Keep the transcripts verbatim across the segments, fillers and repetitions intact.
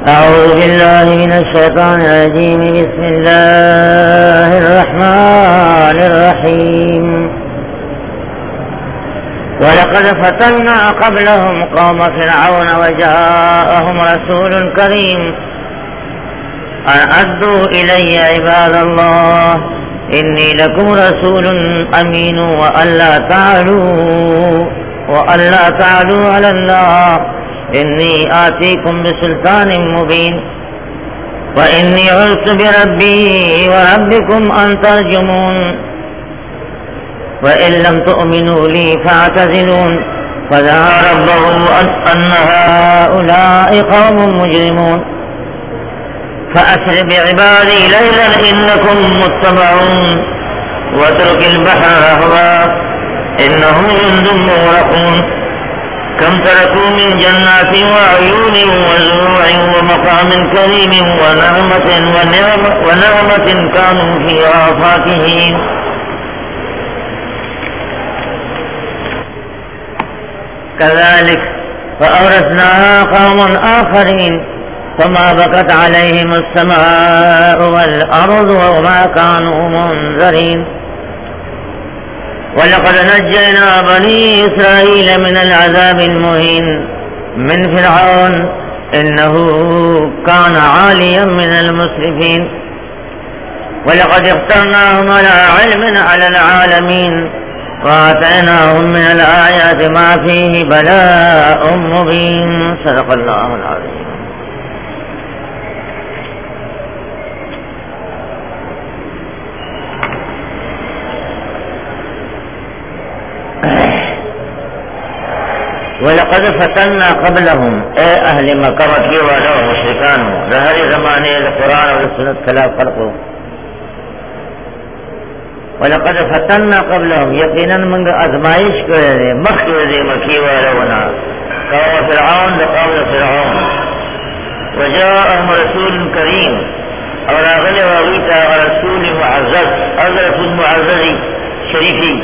أعوذ بالله من الشيطان الرجيم. بسم الله الرحمن الرحيم. ولقد فتنا قبلهم قوم فرعون وجاءهم رسول كريم أن أدوا إلي عباد الله إني لكم رسول أمين وألا تعلوا وألا تعلوا على الله إني آتيكم بسلطان مبين وإني عذت بربي وربكم أن ترجمون وإن لم تؤمنوا لي فاعتزلون فدعا ربه أن هؤلاء قوم مجرمون فأسر بعبادي ليلا إنكم متبعون واترك البحر رهوا إنهم جند مغرقون كم تركوا من جنات وعيون وزروع ومقام كريم ونعمة ونعمة, ونعمة كانوا فيها فاكهين. كذلك فأورثناها قوما آخرين فما بكت عليهم السماء والأرض وما كانوا منذرين. ولقد نجينا بني إسرائيل من العذاب المهين من فرعون إنه كان عاليا من المسرفين ولقد اخترناهم على علم على العالمين وآتيناهم من الآيات ما فيه بلاء مبين. صدق الله العظيم. وَلَقَدْ فَتَنَّا قَبْلَهُمْ اے اہل مکہ کے والوں مشرکانوں ظاہر زمانے قرآن اور سنت خلاف فرقو. وَلَقَدْ فَتَنَّا قَبْلَهُمْ یقیناً منگ ازمائش کرے مخیر دے مکی والونا قوم فرعون لقوم فرعون وجاءهم رسول کریم اور اغلی واغیتا رسول معزز اغرف المعززی شریفی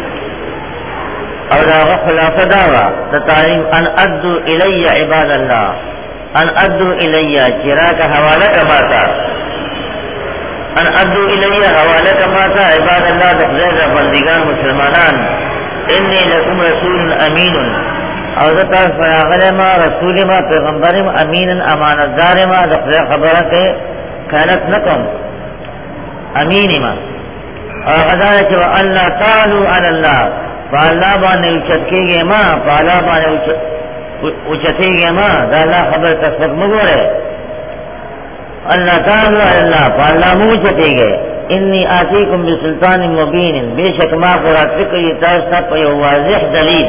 اور داغ خلاصہ داغا تعلیم ان ادو الی عباد اللہ ان ادو الی چرا کا حوالہ کماتا ان ادو الی حوالہ کماتا عباد اللہ دخزیز بندگان مسلمانان انی لکم رسول امین اور ذکر فراغل ما رسول ما پیغمبر امین امانت دار ما دخزیز خبرت کانت نکم امین ما اور غدارت و اللہ تعالو علی اللہ فاللہ بانے اچتکے گے ماں فاللہ بانے اچتے گے ماں دا اللہ خبر تصفق مگورے اللہ تعالی اللہ فاللہ موچتے گے انی آتیکم بسلطان مبین بے شک ما قرآن فکر یہ تارسا پہ واضح دلیل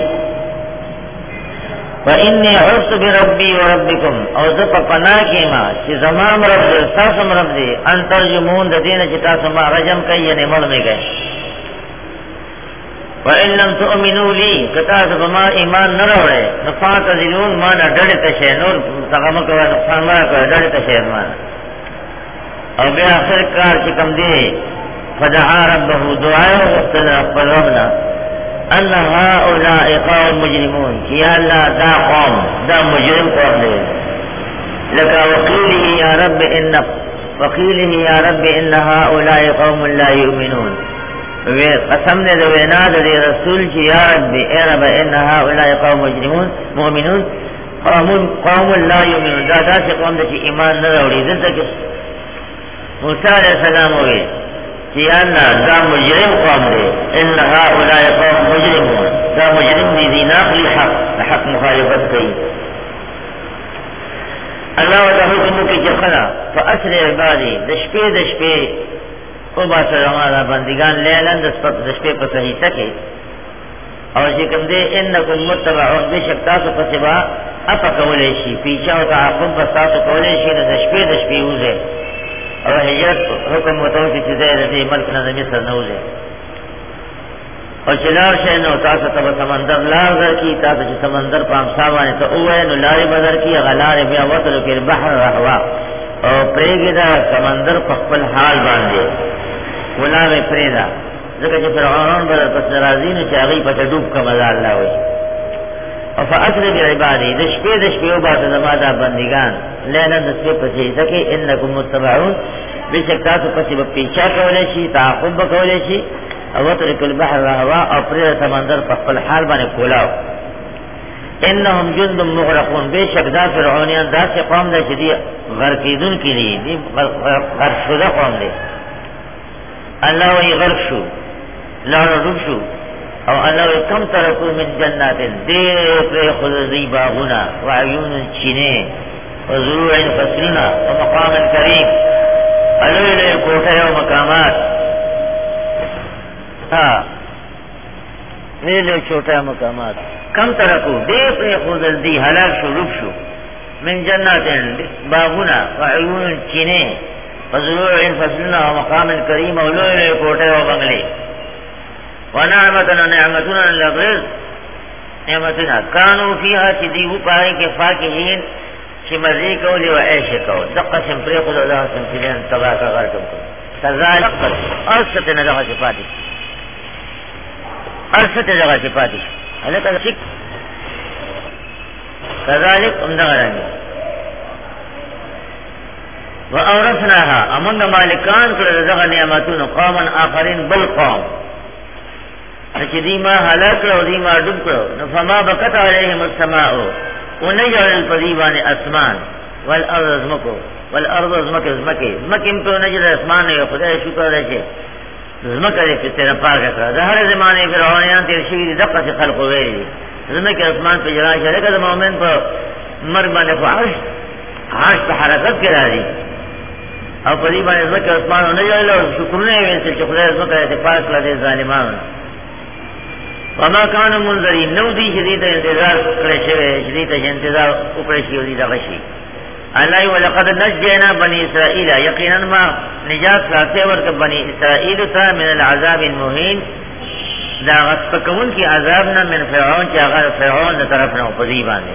وَإِنِّي عُذْتُ بِرَبِّي وَرَبِّكُمْ اور ذا پناہ کی ماں چی زمام رب دے ساسم رب دے انتر جمون دا دین چی تاسم رجم کئی یعنی مر میں گئے. وَإِن لَمْ تُؤْمِنُوا لِي کتاس بما ایمان نہ روڑے نفات ذلون مانا ڈڑے تشے نور تغمک و نقصان مانا کرے ڈڑے تشے مانا اور بے آخر کار چکم دے فدعا ربہو دعائے وقتنا اقبل ربنا ان هؤلاء قوم مجرمون یا اللہ دا قوم دا مجرم قوم دے لکا وقیلہ یا رب ان وقیلہ یا رب ان هؤلاء قوم لا یؤمنون قسم دے دو ویناد دے رسول کی یا رب اے رب ان هؤلاء قوم مجرمون مؤمنون قوم قوم لا یؤمنون دا دا سے قوم دے ایمان نہ روڑی دلتا کہ موسیٰ علیہ السلام ہوئے کہ اللہ دا مجرم قوم دے ان هؤلاء قوم مجرمون دا مجرم دی دی ناقلی حق حق مخالفت کئی اللہ و دا حکم کی جخلا فأسر عبادی دشپے دشپے او باسر ہمارا بندگان لیلن دشپے پر صحیح سکے اور شکم دے انکم متبعون بے شکتاسو پسبا اپا کولیشی پیچھا و تعاقب پستاسو کولیشی دشپے دشپے اوزے اور حجرت حکم وطور کی چیزیں رہتے ملک نظمی سر نوزے اور چلار شہنو تاسو تب سمندر لار در کی تاسو چی سمندر پام ساوانے تو اوے نو لاری بدر کی غلار بیا وطلو کی بحر رحوا اور پریگی دا سمندر پخپل حال باندے غلام پریدا ذکر چی فرعون بدر پس نرازین چی اغی پتا ڈوب کا مزا اللہ ہوئی فاسر بعبادی دشپے دشپے بات زمادہ بندگان لینا دشپے پسی سکے انکم متبعون بے شک تاسو پسی پیچھا کولے شی تعاقب کولے شی او ترک البحر رہوا او پریر سمندر پخپل حال بانے کولاو انہم جند مغرقون بے شک دا فرعونیان دا سے قوم دا چی دی غرقیدون کی دی دی غرق شدہ قوم دی اللہ وی غرق شو لارا روب شو او اللہ وی کم ترکو من جنات دیر پر خود دی باغونا وعیون چینے وزروع فصلنا ومقام کریم علوی لئے کوٹے و مقامات ہاں میرے لئے چھوٹا مقامات کم ترکو دیر پر خود دی حلاک شو روب شو من جنات باغونا وعیون چینے وزروع فصلنا ومقام کریم علوی لئے کوٹے و بنگلے ونعمتنا نعمتنا لغرز نعمتنا کانو فیہا چی دیو پاہی کے فاکہین چی مزی کولی و عیش کو دقا سمپری خود اللہ سمپرین تباہ کا غرکم کو تذالک پر ارست نظر صفاتی ارست نظر صفاتی حلقہ سک تذالک امدغ رنگی وَأَوْرَثْنَاهَا امنگ مالکان کر رزق نعمتون قوما آخرین بالقوم نچی دیما حلاک کرو دیما ڈب کرو فما بکت علیہم السماؤ ونجعل الفضیبان اسمان والارض ازمکو والارض ازمک ازمکی ازمکیم پر نجل اسمان ہے خدا شکر رہے ازمک ہے پھر تیرا پاک کرا دہر زمانے فرعونیان تیر شوید دقا سے خلق ہوئے ازمک اسمان پہ جلا شہرے کا مومن پر مرمان کو عرش عرش پہ حرکت کرا دی اور فضیبان ازمک اسمان ونجعل شکرنے ہوئے سے خدا ازمک ہے پاک لدے ظالمان وما كانوا منذرين نو دی شدید انتظار کرے شوے شدید انتظار اکڑے شی ودی دغشی اللہ ولقد نجینا بنی اسرائیل یقینا ما نجات ساتے ورک بنی اسرائیل تا من العذاب المهین دا غسقون کی عذابنا من فرعون کی اگر فرعون طرفنا قضیبان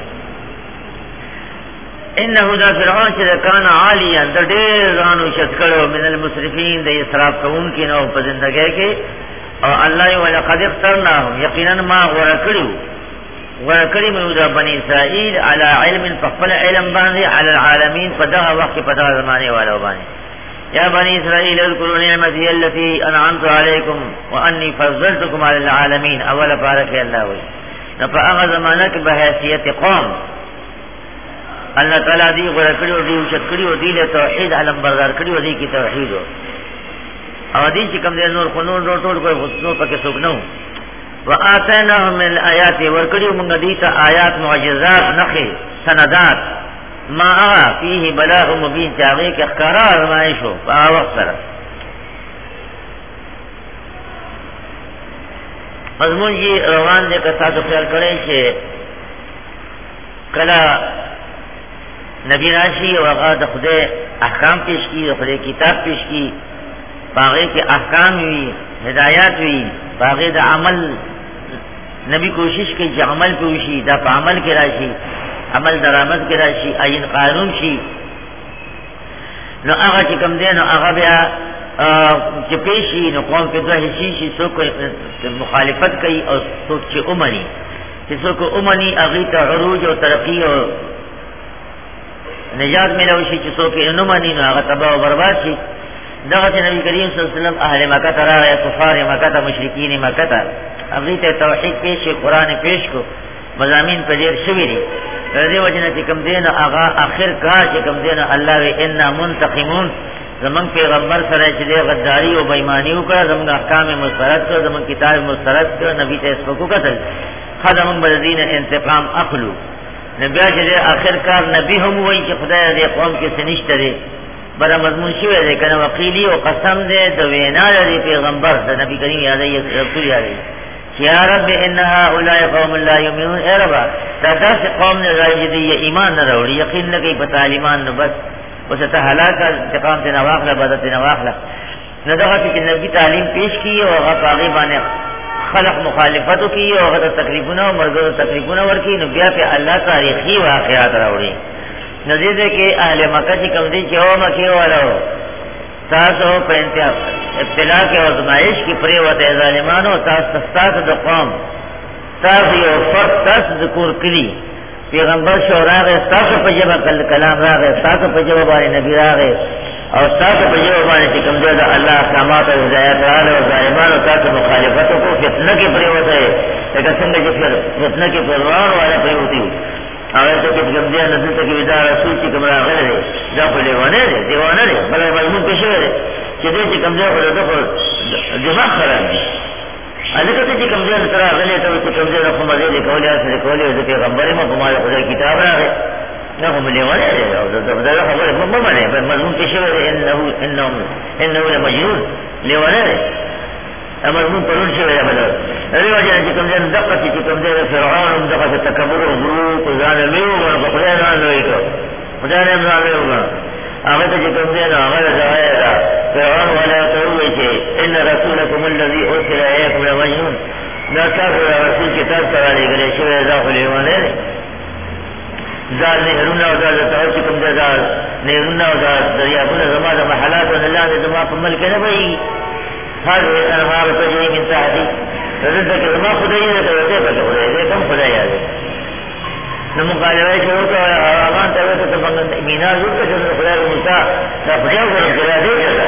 انه دا فرعون چه کان عالیا دا دیر زانو شتکڑو من المسرفین دا اسراف کون کی نو پزندگے کے اور اللہ ولقد اخترناهم یقینا ما ورکڑو ورکڑی مودا بنی اسرائیل علی علم فقبل علم باندے علی العالمین فدہ وقت پتہ زمانے والا باندے یا بنی اسرائیل اذکروا نعمتی اللتی انعمت علیکم وانی فضلتکم علی العالمین اول بارک اللہ وی نفا اغا زمانہ کی بحیثیت قوم اللہ تعالیٰ دی ورکڑی دی وشکڑی و دیل توحید علم بردار کڑی و دی کی توحید و اور دی چکم دے نور خنون رو ٹوڑ کوئی خسنو پاکے سکنو وآتیناہم من الآیات ورکڑیو منگا دیتا آیات معجزات نخی سندات ما آغا فیہ بلاغ مبین چاگئی کہ اخکارا آزمائشو فا وقت سر مضمون جی روان دے کسا تو خیال کریں چھے کلا نبی راشی وغاد خدے احکام پیش کی خدے کتاب پیش کی باغی کے احکام ہوئی ہدایات ہوئی باغی دا عمل نبی کوشش کی جو عمل پہ ہوشی دا پا عمل کی راشی عمل درامت کی راشی آئین قانون شی نو آغا چکم دے نو آغا بیا چپیشی نو قوم کے دو حصی شی سو کو مخالفت کئی اور سوک چی امنی چی سو کو امنی اغیتا عروج و ترقی و نجات ملوشی چی سو کے انمانی نو آغا تباہ و برباد شی دغت نبی کریم صلی اللہ علیہ وسلم اہل مکہ ترا یا کفار مکہ تا مشرکین مکہ تا اغیت توحید پیش قرآن پیش کو مضامین پذیر شویری رضی وجنہ چکم دین آغا آخر کار چکم دین اللہ وی انا منتقمون زمان پیغمبر سرائے چدے غداری و بیمانیو کرا زمان احکام مسترد کرا زمان کتاب مسترد کرا نبی تا اسفکو قتل خدمون بردین انتقام اخلو نبی چدے آخر کار نبی ہم وی چی خدا دے قوم کے سنشت دے بڑا مضمون شوئے دے کنا وقیلی و قسم دے دوینا دے پیغمبر دا نبی کریم یاد ہے رسول یاد ہے یا رب انہا اولائی قوم اللہ یومنون اے ربا دا دا سے قوم نے رائج دی یہ ایمان نہ روڑی یقین لگئی پتا ایمان نہ بس اسے تا حلاکہ انتقام تے نواخلہ بدت نواخلہ ندغا کہ نبی تعلیم پیش کی اور غفاغی بانے خلق مخالفتو کی اور غد تکلیفونہ و مرگز تکلیفونہ ورکی نبیہ پہ اللہ تاریخی واقعات روڑی نظیر دے کہ اہل مکہ چی کم دی چی او مکی والا ہو تاس ہو پر ابتلاع کے ازمائش کی پریوت ظالمانو تاس تستاس دا قوم تاسو یو فرق تاسو ذکر کړي پیغمبر شو راغی تاسو په جبه کلام راغی تاسو په جبه باندې نبی راغی او تاسو په جبه باندې چې کوم ځای د الله احکامات او هدایت راغله او ظالمانو تاسو مخالفت کو فتنه کې پریوته لکه څنګه چې فتنه کې پروان والا پریوتی هغه ته چې کوم ځای نه ته کې دا رسول چې کوم راغله دا په لیوانه دی دیوانه دی بل مضمون کې شوی دی چې دې چې کوم ځای ولته په دماغ خراب دی الکه چې کوم ځای سره غلې ته چې کوم ځای په مزه دي کولای سره کولای د پیغمبري مو کومه خدای کتاب راغی نه هم لیوانه دی او دا دا خبره مو باندې په مضمون کې شوی دی انه انه انه مجنون لیوانه دی امر مون پرون شوی دی بل ری وجه چې کوم ځای دقه چې کوم ځای فرعون دغه تکبر او غرور او ځان له او په خدای نه لوي کو خدای نه نه لوي هغه ته چې کوم ځای نه هغه ځای دا فرعون ولا توي چې ان رسولكم الذي ارسل اليكم لمجنون دا تاسو رسول کتاب سره لګل شوی دا خو لیوانه دی ځان نه هرونه او دا تاسو چې کوم ځای دا نه هرونه او دا دریابونه زما د محلات او الله دې زما په ملک نه وي هذه الانهار تجري من تحتي رزق زما خدای دې ته ته پته ولې دې کوم خدای یاد نو مقالوه شروع کړه هغه ته ته څنګه مینا زو ته چې خدای موسی دا خدای ورته کړی دی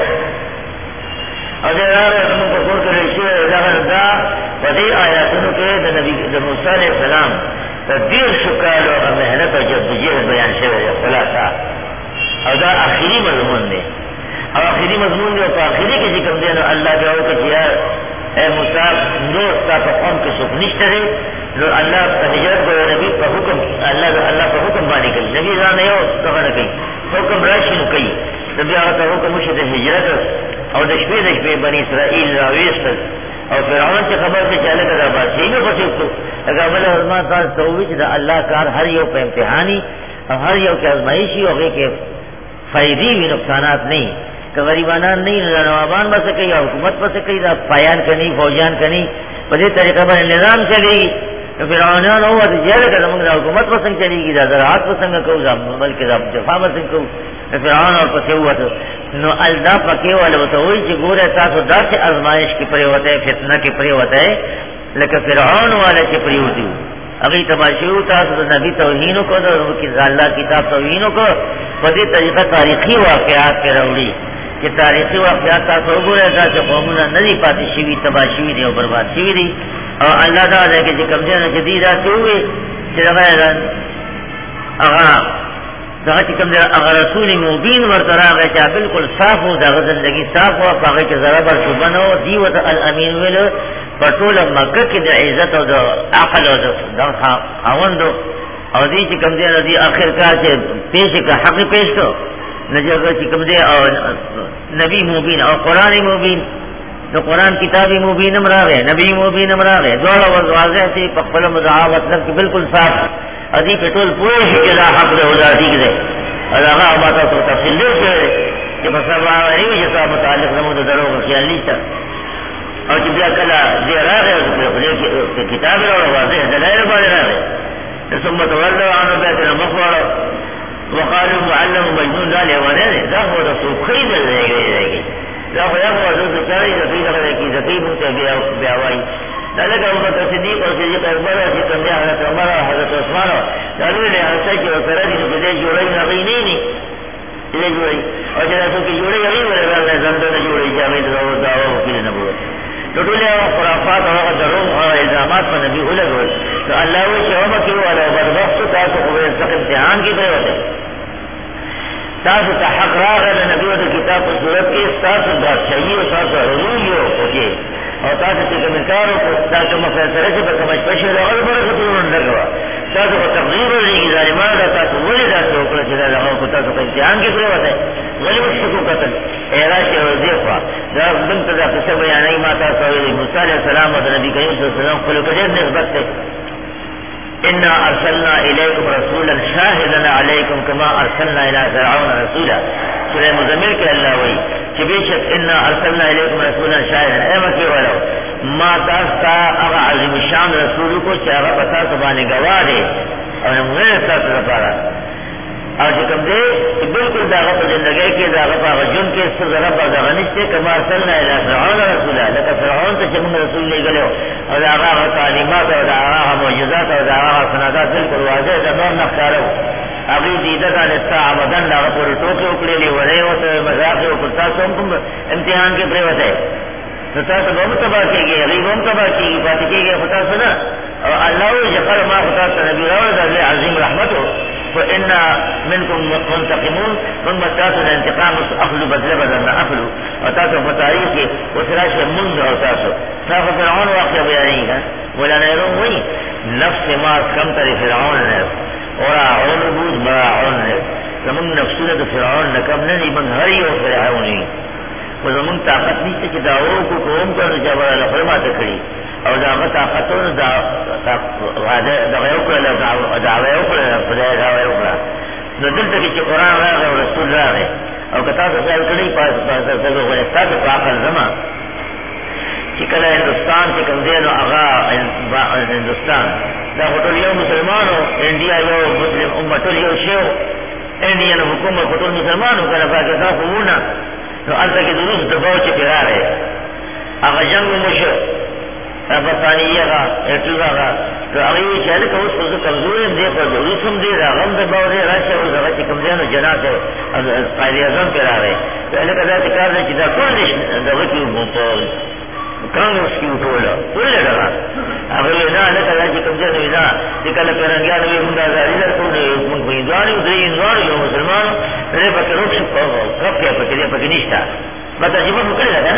او دا راځي موږ په کور کې شي دا دا په دې آیاتونو کې د نبی د موسی عليه السلام تدبیر شکال او مهنت او جدوجہد بیان شوی دی خلاصہ او دا اخیری مضمون دی او اخیری مضمون دی او په اخیری کې چې کوم دی نو الله بیا وکړي چې اے موسی نو تاسو قوم کې څوک نشته دی نو الله په هجرت کوي نبی په حکم الله الله په حکم باندې کوي نبی ځان یو څنګه نه کوي حکم راشي نو کوي نبی هغه حکم مشه د هجرت او د شپې د شپې بنی اسرائیل راويستل او فرعون چې خبر ته چاله کړه باسي نو پښې کو هغه بل ازما تاسو ته وی چې الله کار هر یو په امتحاني او هر یو کې ازمایشي او کې فائدې وی نقصانات نه کہ غریبانان نہیں نوابان بس کئی حکومت بس کئی پایان کنی فوجان کنی پدی طریقہ پر نظام چلے گی تو فرعونان ہوا تو جیل کا زمان حکومت پسند چلے گی زراعت پسند کو بلکہ جفا پسند کو فرعون اور پسے ہوا تو نو الدا پکے والے تو وہی چې ګوره تاسو داسې ازمائش کې پرې وته فتنه کې پرې وته لکه فرعون والے چې پرې وتی اگئی تماشیو تاسو د نبی توهینو کو د الله کتاب توهینو کو پدی طریقہ تاریخی واقعات کې راوړي کہ تاریخی واقعات تاسو وګورئ دا چې قومونه ندي پاتې شوي تباه شوي دي او برباد شوي دي او الله تعالی کې چې کوم ځای جدید راځي وي چې هغه هغه دا چې کوم ځای هغه رسول مبین ورته راغی چې بالکل صاف و د زندگی صاف او هغه کې ذره بر شوبه نو دی وته الامین ویل په ټول مکه کې د عزت او د عقل او د خاوند او دې چې کوم ځای دی اخر کار چې پیش کا حق پیش کو نجر چې کوم دی او نبی مبین او قران مبین نو قران کتابی مبین امراغه نبی مبین امراغه دوه واضح دي په خپل مدعا مطلب کې بالکل صاف ادي پټول پوره چې دا حق له ولادي کې ده هغه ما تاسو تفصیل دی چې په سبا باندې چې تاسو متعلق زموږ د درو خیال نشته او چې بیا کله دې راغی په کتاب راو واضح دلایل باندې راغی ثم تولوا عنه بيتنا مخبر وقالوا معلم مجنون ذا لیوانے دا هو رسول خرید لے گئے دا هو یو رسول چاري ذکی دغه کی ذکی مونته بیا بیا وای دا لکه ابو بکر صدیق او صدیق اکبر چې څنګه حضرت عمر او حضرت عثمان دا له هغه چې سره دي چې دې جوړې نه غینې دې جوړې او چې تاسو کې جوړې غوړې ورته زنده نه جوړې جامې دا دا او کې نه بوله ټولې خرافات او درو او الزامات په نبی ولګول تو الله و چې هغه کې ولا بربخت تاسو خو به امتحان کې دی وته تاسو ته حق راغله نبی او کتاب په صورت کې تاسو دا صحیح او تاسو ضروري یو اوکي او تاسو چې کوم کار او تاسو مفسره چې په کومه پښه راغله برکت ورنډغوا تاسو په تقدیر لري ظالمان دا تاسو ولې دا څه وکړه چې دا هغه تاسو په امتحان کې دی وته ولې وشکو قتل اراشه او ذیفا دا بنت دا څه بیانې ما تاسو ویلي موسی عليه السلام او نبی کریم صلی الله علیه وسلم خپل کډیر نسبت ته إنا أرسلنا إليكم رسولا شاهدا عليكم كما أرسلنا إلى فرعون رسولا سورة مزمل کے اللہ وی کہ بے شک انا ارسلنا إليكم رسولا شاهدا اے مکی ولو ما تاستا اغا عظیم الشان رسول کو چاہا پتا سبانے گواہ دے اور نمونے ساتھ رپارا اور جو کم دے بالکل داغا پا زندگی کے داغا پا جن کے سر رب داغا نشتے کما ارسلنا الى فرعون رسولا لکا فرعون تا چمن رسول لے گلے اور هغه تعلیمات او هغه معجزات او هغه سندات بالکل واضح ده نور نختارو ابھی دیدت علتا عبدن لاغ پر ٹوکے اکڑے لی ورے ہوتے مذاق و کرتا سوم تم امتحان کے پریوت ہے تو تا تو بہت تباہ کی گئی غیب ہم تباہ کی گئی بات کی گئی خطا سنا اور اللہ جفر ما خطا سنا نبی راوڑ در عظیم رحمت ہو فإن منكم منتقمون من متاسو انتقام اخلو بدل بدل نہ اخلو اور تاسو فتاریخ کے اسراش منذ اور تاسو تاسو فرعون واقع بیانی ہے مولا نیرون ہوئی نفس ما کم تری فرعون نے اور اعون بود براعون نے زمن نفسونت فرعون نکم نہیں من ہری و فرعونی و زمن طاقت نہیں کہ دعووں کو قوم کرنے جابر لفرما تکڑی اور داغه طاقتونو دا واده دغه یو کړل دعوه یو کړل خدای دعوه یو کړل نو دلته چې قرآن راغی او رسول راغی او کتا څه ځای کړی پاس پاس دغه وایي تاسو په عقل زما چې کله هندستان کې کوم دی نو هغه هندستان دا ټول یو مسلمانو انډیا یو مسلم امت یو شو انډیا نو حکومت ټول مسلمانو کله پاکستان قومونه نو البته کې دروس د باو چې پیراره هغه جنگ مشو برطانیہ کا ایٹلوا کا تو اگلی چہل کو اس کو کمزور دے پر رسم دے رہا غم دے باور راشا اور زغا چ کمزور نو جنا سے قائد اعظم پر آ رہے پہلے کا ذات کار نے جدا کون دیش دغه کی موټول کانګرس کی وټولا ولې لگا اگلی نه نه کله چې کمزور نه دا چې کله پرنګیا نو موږ دا زاری ته موږ په ځواني درې ځواني یو مسلمان دې په کې روښ په کپ کې په کې په کې نشتا مته جيبه وکړه دا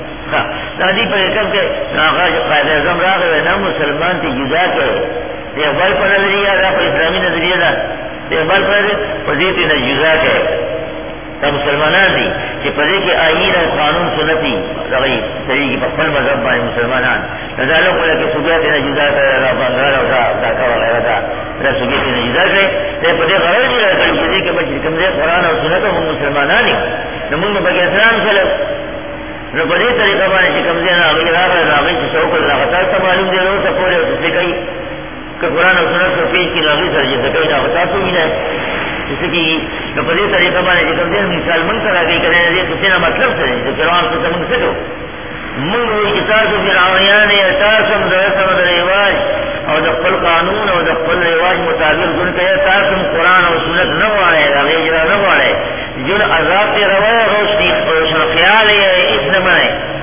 دادی پر کم کے ناغاز قائد اعظم راغ نا مسلمان تی جدا کے دیکھبال پر نظریہ دا پر اسلامی نظریہ دا دیکھبال پر پذیتی نا جدا کے تا مسلمانان دی کہ پذی کے آئین و قانون سنتی رغی طریقی پر پل مذہب بانی مسلمانان نظالوں کو لکے سبیتی نا جدا کر را بانگارا و داکا وغیرہ دا را سبیتی نا جدا کرے دے پذی غرر جی رہا کر پذی کے بچی کم دے قرآن و سنت و مسلمانانی نمون بکی اسلام سلف نو په دې طریقه باندې چې کوم ځای نه هغه راغی راغی چې څوک الله تعالی ته معلوم دی نو څه پورې څه کوي که قرآن او سنت په پیش کې راغی سره چې کوي دا تاسو وینئ چې کی نو په دې طریقه باندې چې کوم ځای مثال مونږ سره کوي کله دې څه نه مطلب څه دی چې قرآن څه موږ څه کوو موږ وایي چې تاسو فرعونیان یې تاسو د رسم د رواج او د خپل قانون او د خپل رواج مطابق ژوند کوي تاسو قرآن او سنت نه وایي هغه اجرا نه وایي جن عذاب روا روشنی روشن خیال ہے اس نے میں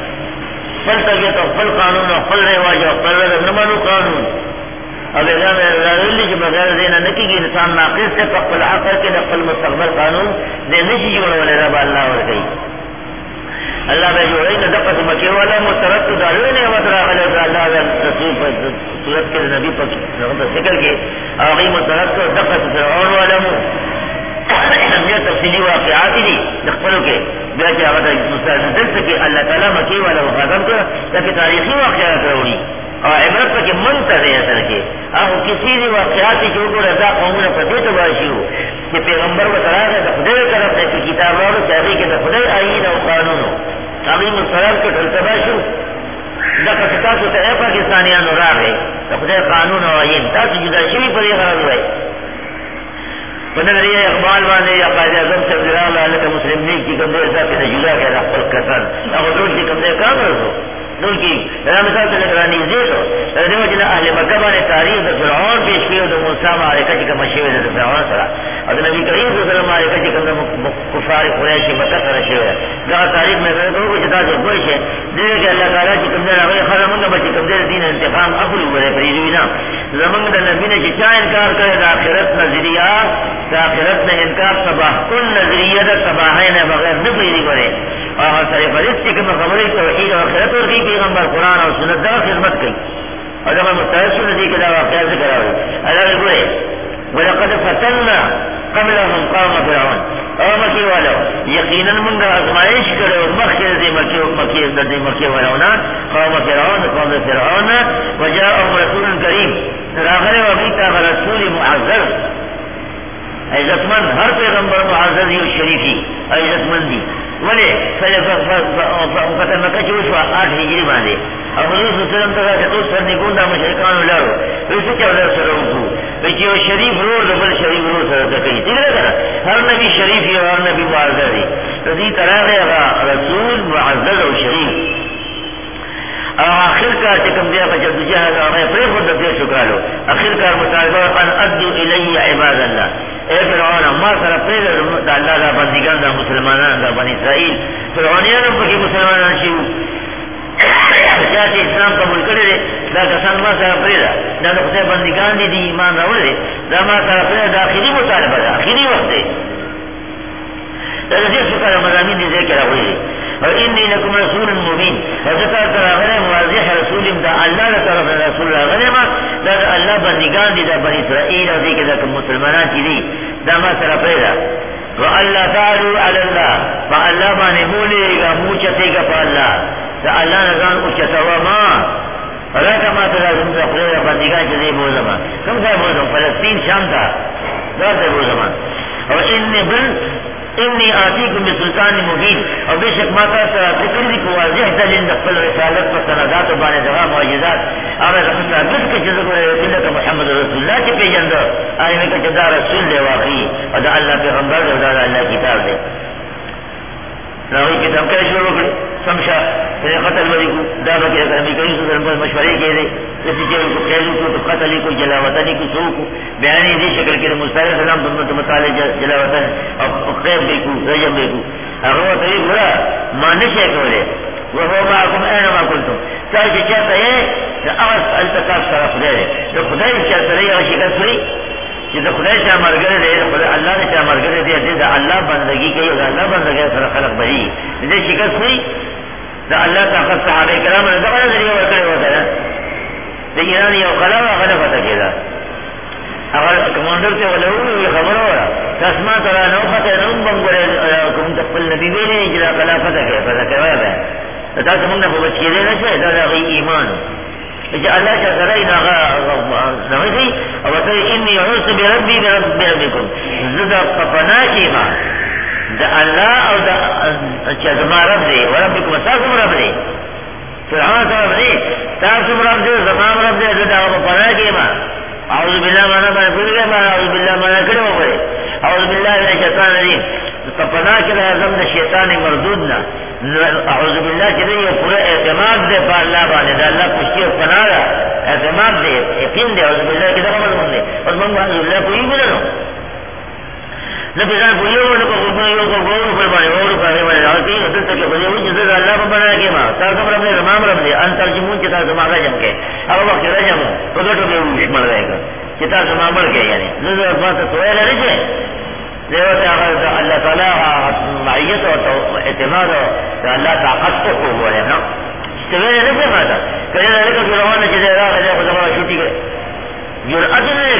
پل طبیعت اور پل قانون اور پل رواج اور پل نمانو قانون اب اگر کے بغیر دینا نکی کی انسان ناقص سے پل عقل کے نقل مستقبل قانون دے نہیں جوڑ والے رب اللہ اور گئی اللہ میں جو ہے دقت مکے والا مترد ڈالو نے مطلع اللہ رسول پر صورت کے نبی پر ذکر کے آگئی مترد کو دقت فرعون والا جو تفصیلی واقعات ہی نقبلوں کے بیا کہ اگر مستدل سے کہ اللہ تعالیٰ مکی والا مخاطب کر تاکہ تاریخی واقعات روڑی اور عبرت پر کہ منتظر اثر کے اب کسی بھی واقعات جو کو رضا قوم نے پتے تو باشی ہو کہ پیغمبر کو طرح ہے خدے طرف ہے کہ کتاب اور چاہیے کہ خدے آئین اور قانون ہو ابھی مسترد کو ڈلتباش ہو نہ کستا تو ہے پاکستانیان اور راہ ہے خدے قانون اور آئین تاکہ جدا شوی پر یہ غرض ہوئے نظریہ اقبال والے یا قائد اعظم سے علیہ کا مسلم لیگ کی کمزور صاحب نے جدا کیا رقل کسر اب کی کمزور کام رسو دول کی مثال سے نگرانی زیت ہو رضی وجل اہل مکہ نے تاریخ دا فرعون پیش کیا دا موسیٰ معارکہ چکا مشیوے دا فرعون سرا اور نبی کریم صلی اللہ علیہ وسلم معارکہ چکا کفار قریشی مکہ سرا شیوے دا تاریخ میں کرنے کو جدا جو گوش ہے دیکھے کہ اللہ تعالیٰ چکم دے رہا خرمانگا بچی کم دے دین انتقام اقلو برے فریدوینا زمانگ دا نبی نے چچا انکار کرے دا آخرت نظریہ دا آخرت نے انکار تباہ کن نظریہ دا تباہین بغیر نفیدی کرے اور سر فرشتے کے مقبری توحید اور آخرت اور کی پیغمبر قرآن اور سنت دا خدمت کی اور جب مستحص ندی کے دا واقعہ ذکر ہوئی اللہ بولے وَلَقَدْ فَتَنَّا قَبْلَهُمْ قَوْمَ فِرْعَوْنَ او مکی والا یقینا من دا ازمائش کرے مخیر دی مکی مکی دی مکی والا قوم فرعون قوم فرعون وجاءهم رسول کریم راغر وبیتا رسول معزز عزتمند ہر پیغمبر معزز و شریفی عزتمندی ولے فتح مکہ چوش و آٹھ ہجری باندے اور حضور صلی اللہ علیہ وسلم تکا کہ تو سر نکون دا مشرکان لارو ویسے چودہ سر روکو ویچی وہ شریف رو دبل شریف رو سر تکئی تیل رہا ہر نبی شریف ہے ہر نبی معزز ہے رضی طرح ہے رسول معزز و شریف آخر کار چکم دیا کا جب جہاز آگئے پری خود دیا شکرالو آخر کار مطالبہ ان ادو الی عباد اللہ اے فرعون اما سر پری دا اللہ دا بندگان دا مسلمانان دا بنی اسرائیل فرعونیان پکی مسلمانان شیو چاہتے اسلام قبول کرے دے دا کسان ما سر پری دا دا نقصے بندگان دی دی ایمان راول دے دا ما سر پری دا آخری مطالبہ دا آخری وقت دے دا دا دیر شکر مضامین دی ذکر ہوئی دے اور انی لکم رسول مبین حضرت تراغنے واضح رسول دا اللہ طرف رسول راغنے ما دا اللہ بندگان دی دا بنی اسرائیل اور دیکھ دا کم مسلمانان کی دی دا ما سر پیدا وَأَلَّا تَعْلُوا عَلَى اللَّهِ فَأَلَّا مَانِ مُولِي گا موچتے گا پا اللہ دا اللہ نظام اچتا وما رکا ما تلازم دا خلیر بندگان چیزے بوزما کم سا بوزم فلسطین شام تا دار سے بوزما اور انی بل انی آتیکم بسلطان مبین اور بے شک ماتا سرا ذکر دی کو واضح دلن دخل رسالت و سندات و بان دغا معجزات آغا رخصا بس کے چیزوں کو رسولت محمد رسول اللہ کی پیجندو آئی میں کچھ دا رسول دے واقعی اور دا اللہ پیغمبر دے دا اللہ کتاب دے راوی کتاب کیا شروع کرے سمشا تیرے قتل ولی کو دا بکی اگر ہمیں کئی سوزر پر مشورے کے دے کسی چیز کو قیدو کو تو قتلی کو جلاوطنی کو سو کو بیانی دی شکل کے مستعر سلام دنمت مطالع جلاوطن اور قیب بے کو رجم بے کو اگر وہ طریق برا مانشے کولے وہو معاکم اینما کلتم چاہی چاہتا ہے کہ اغس التقاف سر خدای دے تو خدای چاہتا رہی اگر شکل سری کہ تو خدای سے مرگر دے اللہ نے چاہ مرگر دے دے دا اللہ بندگی کئی دا اللہ بندگی سر خلق بری دے شکل سری دا اللہ طاقت صحابہ کرام نے دغه ذریعہ ورکړی وته دا ایران یو خلا غلط پته کېده هغه کمانډر ته ولو خبر وره تاسما ترا نو خطه نو بمګره کوم د خپل نبی ویلې چې دا خلافت کې پته کوي دا تاسو موږ په بچی دی نه دا د ایمان چې الله تعالی نه هغه نوځي او ته انی اعوذ بربی برب ربکم زدا پپنا کی ما دا اللہ اور دا چزما رب دے وربکم تاسم رب دے فرعون رب دے تاسم رب دے زمام رب دے دا پنا کی ما اعوذ باللہ مانا میں بھول گیا میں اعوذ باللہ مانا کرے ہو گئے اعوذ باللہ من الشیطان الرجیم پنا کے لازم دا شیطان مردود نہ اعوذ باللہ کے لیے پورا اعتماد دے پا اللہ بانے دا اللہ کشتی اور پناہ رہا اعتماد دے یقین دے اعوذ باللہ کی دفع مضمون دے اور من اعوذ باللہ کوئی بھی نہ نبیان کو یہ وہ کو کو یہ کو غور پر بنے اور کرے والے راتی حضرت کے بنے ہوئی جس اللہ کو بنا کے ماں تاسم رب نے تمام رب نے ان ترجمون کے تاسم آگا جم کے اب وقت رجم تو تو کے مر رہے گا کہ تاسم مر کے یعنی نظر بات تو ہے نہیں دیوتا اللہ تعالی معیت اور اعتماد اور اللہ طاقت کو کو ہے نا تو یہ نہیں پتا کہ یہ کہ روانہ چیز ہے راہ ہے خدا چھٹی کرے جرأت نہیں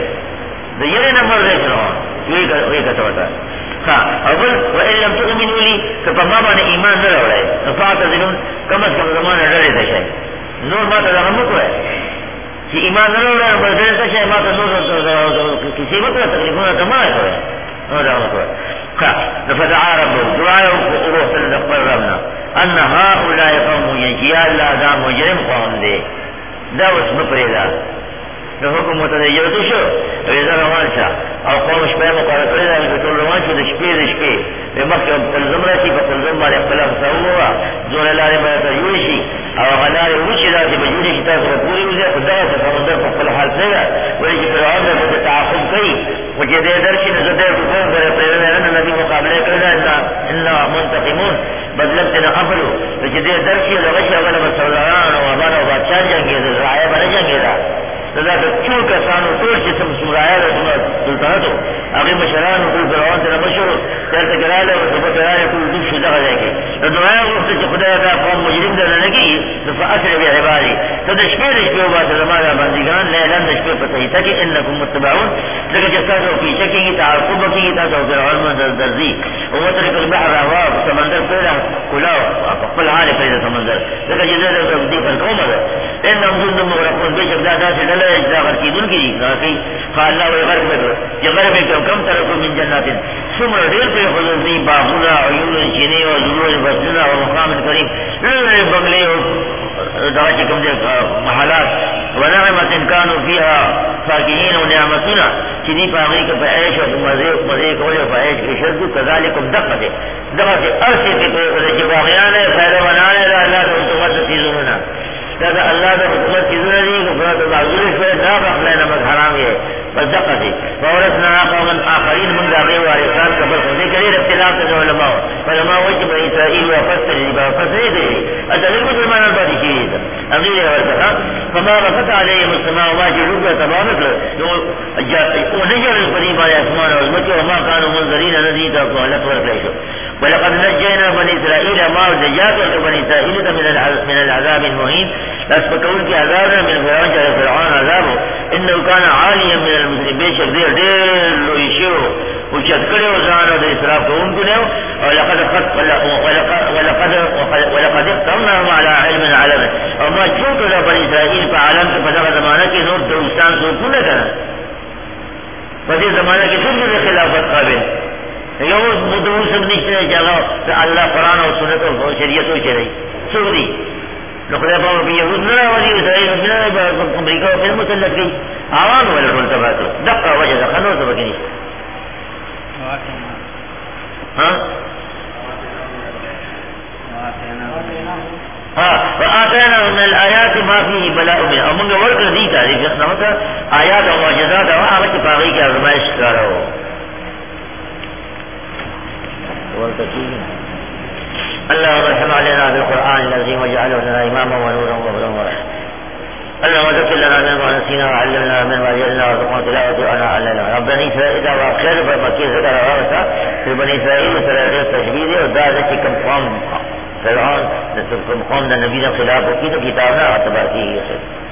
کرے یہ نمبر دیکھ رہا ہوں یہ کہتا ہوتا ہے ہاں اول وَإِن لَمْ تُؤْمِنُوا لِي فَمَا بَنِ ایمان نہ رہا ہے فَاعْتَزِلُونَ کم از کم زمان ڈرے تھے شاید نور بات ادا ہم کو ہے کہ ایمان نہ رہا ہے بس ڈرے تھے شاید بات نور کسی وقت تکلیف ہونا تمام ہے نور رہا کو ہے فدعا ربه دعاء روح تلقى ربنا ان هؤلاء قوم يجيا الله ذا مجرم قوم دے دا اسم پریدا نو حکم متدیر تو شو ریزا روان شا او قوم شپای مقارا کرده دا کتول روان شو دا شپی دا شپی دا مخی تلزم رسی پا تلزم باری اختلاف ساووا زور لاری باید یوشی او غلاری وچی دا سی بجوری شی تاس پوری وزی خود دا سا سمندر پا قل حال سیدا ولی چی فرعون دا سا تعاقب کئی وچی دے درشی نزدر کفون باری پیرن ایرن نبی مقابلے کرده انا منتقمون بدلم تینا قبلو وچی دے درشی لغشی اولا بسولاران و ابانا و بادشان جنگی دا رعایا بنا جنگی دا دا چور کسانو ټول چې سم سورایه د سلطنتو هغه مشرانو ټول فرعون سره مشهور چېرته ګراله او سبا ګراله ټول دوی شو دغه ځای کې د دعا وخت چې خدای دا قوم مجرم ده نه کېږي نو فاسر بیا عبادي ته د شپې د شپې وباسه زمانه بندګان لیلن د شپې په صحیح کې انکم متبعون ځکه چې تاسو پیچه کېږي تعقب کېږي تاسو فرعون منزل درځي او وترک البحر روا سمندر پیدا کلاو خپل حال پیدا سمندر ځکه چې دا د دې پر کومه ده انهم جند مغرقون بشک دا داسې ډله اجزاغر کی دن کی راکی خاللہ و غرب میں یہ غرب ہے کم طرف من جنات سمر دیر پہ خضرتی باغنا عیون چینی و ضرور بسنا و مقام کریم لئے بنگلے و دعا چکم دے محلات و نعمت کانو فیہا فاکہین و نعمتنا چنی پاغی کا فعیش و مزے کولی و فعیش کے شرد کذالکم دقا دے دقا دے ارسی پہ باغیان ہے فیدہ بنانے دا اللہ تو انتو مدد تیزوننا کہتا اللہ کا حکومت کی ضرورت نہیں کہ فرات اللہ ضرورت شوئے نا بخلے نمک حرام یہ بس دقا تھی فورتنا قومن آخرین من داغی وارثان قبل خودی کریر اختلاف تجو علماء علماء وجب اسرائیل وفت تجریبا فسری دے اتلیل مسلمان البادی شیئے اغیر ورکتا فما رفت علیہم السماء وما جلوب تبانک ونجر القریب آیا اسمان وزمکی وما کانوا منظرین نزیتا فہلت ورکلیشو ولقد نجينا بني اسرائيل ما نجاة بني اسرائيل من من العذاب المهين لاسفكون في عذابنا من فرعون جاء فرعون عذابه انه كان عاليا من المسلمين شكذير دير لو يشيرو وشكره وزانه دي اسراف قوم كنه ولقد ولقد ولقد ولقد اخترناهم على علم علمه وما تشوت بني اسرائيل فعلمت فدغ زمانه کی نور دوستان سوکو نہ کرنا فدی زمانہ کی سن خلافت قابل یوم مدعو سب نشتے جگہ اللہ قرآن و سنت و شریعت و چرئی سعودی نقضہ پاور بھی یہود نہ ولی اسرائیل امریکہ و پھر مسلط گئی عوام والا رولتا باتو دقا وجہ دا خنور سبکی نہیں ہاں ہاں وآتینا من الآیات ما فیه بلاء من امونگ ورک دی تعریف جسنا ہوتا آیات و معجزات و آغت پاگئی کی آزمائش کارا ہو اللهم ارحم علينا بالقرآن العظيم واجعله لنا إماما ونورا وهدى ورحمة اللهم ذكر لنا منه ونسينا وعلمنا منه وأجعلنا وارزقنا تلاوته وأنا علينا رب بني إسرائيل وأخير بمكي ذكر وغرسا في بني إسرائيل وسرائيل التشبيد ودازة كم قوم فرعون كم قوم النبي خلاف وكيد كتابنا اعتبار فيه يسر